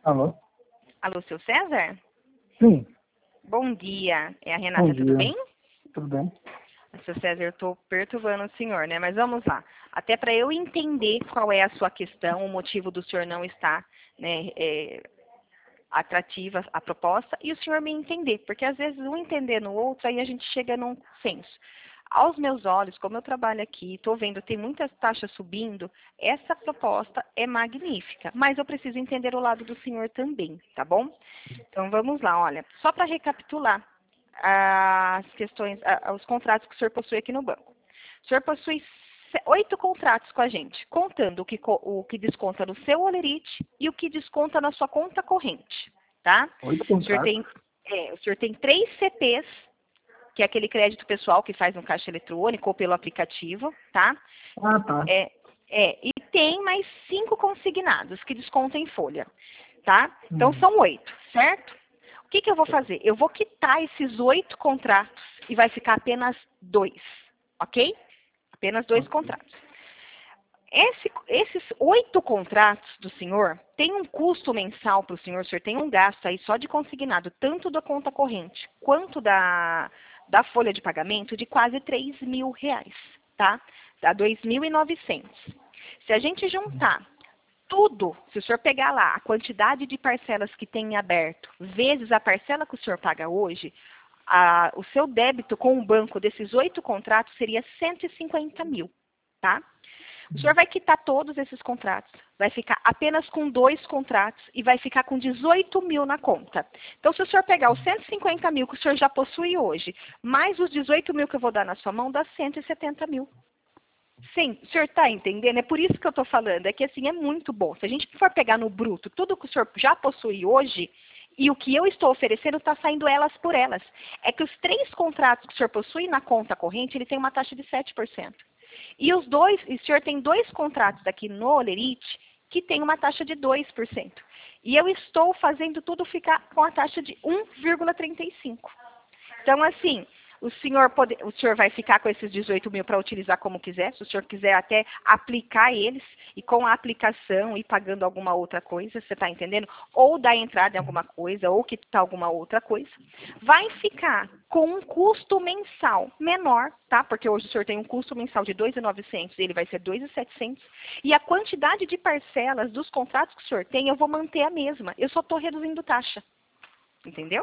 Alô? Alô, seu César? Sim. Bom dia. É a Renata, Bom tudo dia. bem? Tudo bem? Seu César, eu estou perturbando o senhor, né? Mas vamos lá. Até para eu entender qual é a sua questão, o motivo do senhor não estar, né, atrativa a proposta, e o senhor me entender. Porque às vezes um entender no outro, aí a gente chega num senso. Aos meus olhos, como eu trabalho aqui, estou vendo, tem muitas taxas subindo, essa proposta é magnífica, mas eu preciso entender o lado do senhor também, tá bom? Então vamos lá, olha, só para recapitular as questões, os contratos que o senhor possui aqui no banco. O senhor possui 8 contratos com a gente, contando o que desconta no seu holerite e o que desconta na sua conta corrente, tá? 8 O senhor contratos. tem, o senhor tem 3 CPs, que é aquele crédito pessoal que faz no caixa eletrônico ou pelo aplicativo, tá? Ah, tá. E tem mais 5 consignados que descontam em folha, tá? Então Hum. são 8, certo? O que eu vou fazer? Eu vou quitar esses 8 contratos e vai ficar apenas 2, ok? Apenas 2 Ok. contratos. Esses 8 contratos do senhor tem um custo mensal para o senhor tem um gasto aí só de consignado, tanto da conta corrente quanto da folha de pagamento, de quase R$ 3.000, tá? Dá 2.900. Se a gente juntar tudo, se o senhor pegar lá a quantidade de parcelas que tem em aberto, vezes a parcela que o senhor paga hoje, o seu débito com o banco desses 8 contratos seria 150 mil, tá? O senhor vai quitar todos esses contratos, vai ficar apenas com 2 contratos e vai ficar com 18 mil na conta. Então, se o senhor pegar os 150 mil que o senhor já possui hoje, mais os 18 mil que eu vou dar na sua mão, dá 170 mil. Sim, o senhor está entendendo? É por isso que eu estou falando, é que assim, é muito bom. Se a gente for pegar no bruto tudo que o senhor já possui hoje, e o que eu estou oferecendo está saindo elas por elas. É que os 3 contratos que o senhor possui na conta corrente, ele tem uma taxa de 7%. E o senhor tem 2 contratos aqui no Olerite que tem uma taxa de 2%. E eu estou fazendo tudo ficar com a taxa de 1,35%. Então, assim, o senhor vai ficar com esses 18 mil para utilizar como quiser, se o senhor quiser até aplicar eles, e com a aplicação ir pagando alguma outra coisa, você está entendendo? Ou dar entrada em alguma coisa, ou quitar alguma outra coisa. Vai ficar com um custo mensal menor, tá? Porque hoje o senhor tem um custo mensal de 2.900 e ele vai ser 2.700. E a quantidade de parcelas dos contratos que o senhor tem, eu vou manter a mesma. Eu só estou reduzindo taxa. Entendeu?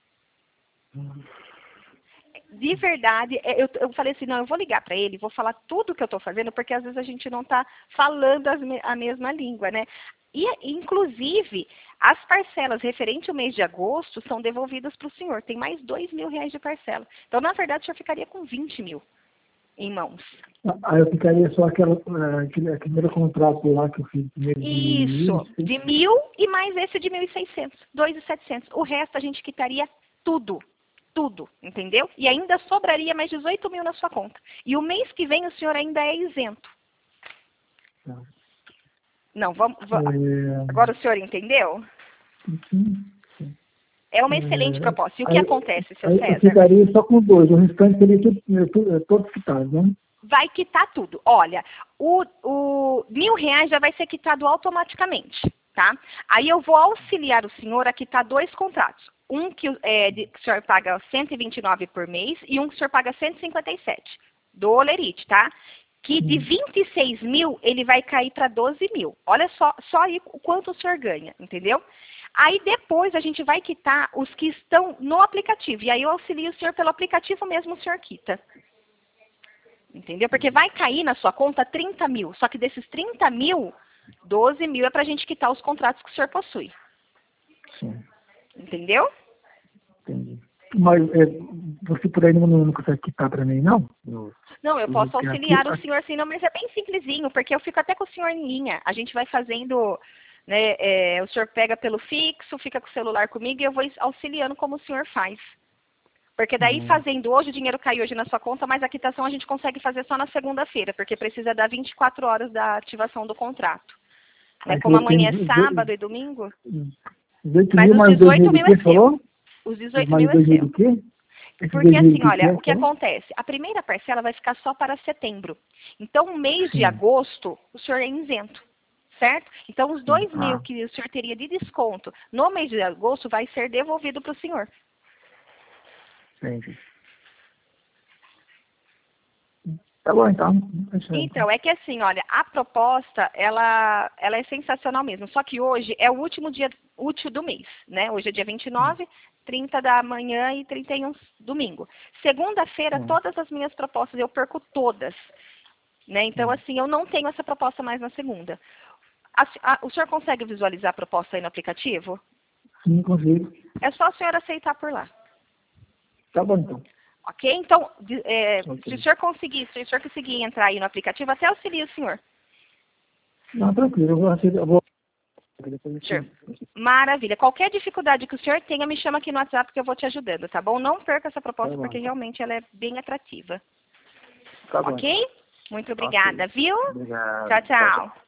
De verdade, eu falei assim, não, eu vou ligar para ele, vou falar tudo o que eu estou fazendo, porque às vezes a gente não está falando a mesma língua, né? E, inclusive, as parcelas referente ao mês de agosto são devolvidas para o senhor. Tem mais R$ 2.000 de parcela. Então, na verdade, o senhor ficaria com 20 mil em mãos. Aí eu ficaria só aquele primeiro contrato lá que eu fiz. Isso, de 1.000 e mais esse de 1.600, 2.700. O resto a gente quitaria tudo. Tudo, entendeu? E ainda sobraria mais 18 mil na sua conta. E o mês que vem o senhor ainda é isento. Tá. Não, agora o senhor entendeu? Sim. É uma excelente proposta. E o que acontece, seu Aí César? eu ficaria só com 2, o restante seria todos quitados, né? Vai quitar tudo. Olha, o R$ 1.000 já vai ser quitado automaticamente, tá? Aí eu vou auxiliar o senhor a quitar 2 contratos. Um que o senhor paga 129 por mês e um que o senhor paga 157 do Olerite, tá? Que de 26 mil ele vai cair para 12 mil. Olha só aí o quanto o senhor ganha, entendeu? Aí depois a gente vai quitar os que estão no aplicativo. E aí eu auxilio o senhor pelo aplicativo mesmo, o senhor quita. Entendeu? Porque vai cair na sua conta 30 mil. Só que desses 30 mil, 12 mil é para a gente quitar os contratos que o senhor possui. Sim. Entendeu? Entendi. Mas você por aí não consegue quitar para mim, não? Não, eu posso auxiliar o senhor assim, não, mas é bem simplesinho, porque eu fico até com o senhor em linha. A gente vai fazendo, né, o senhor pega pelo fixo, fica com o celular comigo e eu vou auxiliando como o senhor faz. Porque daí fazendo hoje, o dinheiro cai hoje na sua conta, mas a quitação a gente consegue fazer só na segunda-feira, porque precisa dar 24 horas da ativação do contrato. Né? Como amanhã é sábado e domingo, 18 mas mil os mais 18 mil é seu. falou? Os 18 Mais mil é 2 mil seu. do quê? Porque assim, olha, o que acontece? A primeira parcela vai ficar só para setembro. Então, o mês de agosto, o senhor é isento. certo? Então, os 2.000 Ah. que o senhor teria de desconto no mês de agosto vai ser devolvido para o senhor. Entendi. Tá bom, então. Então, é que assim, olha, a proposta, ela é sensacional mesmo. Só que hoje é o último dia útil do mês, né? Hoje é dia 29, 30 da manhã e 31 domingo. Segunda-feira, todas as minhas propostas, eu perco todas. Né? Então, assim, eu não tenho essa proposta mais na segunda. O senhor consegue visualizar a proposta aí no aplicativo? Sim, consigo. É só a senhora aceitar por lá. Tá bom, então. Ok? Então, Ok. se o senhor conseguir entrar aí no aplicativo, até auxilia o senhor. Não, tranquilo. Eu vou. Depois eu Senhor. te- Maravilha. Qualquer dificuldade que o senhor tenha, me chama aqui no WhatsApp que eu vou te ajudando, tá bom? Não perca essa proposta Tá bom, porque então. realmente ela é bem atrativa. Tá bom, Ok? então. Muito obrigada, Ok. viu? Obrigado. Tchau, Tchau, tchau. tchau.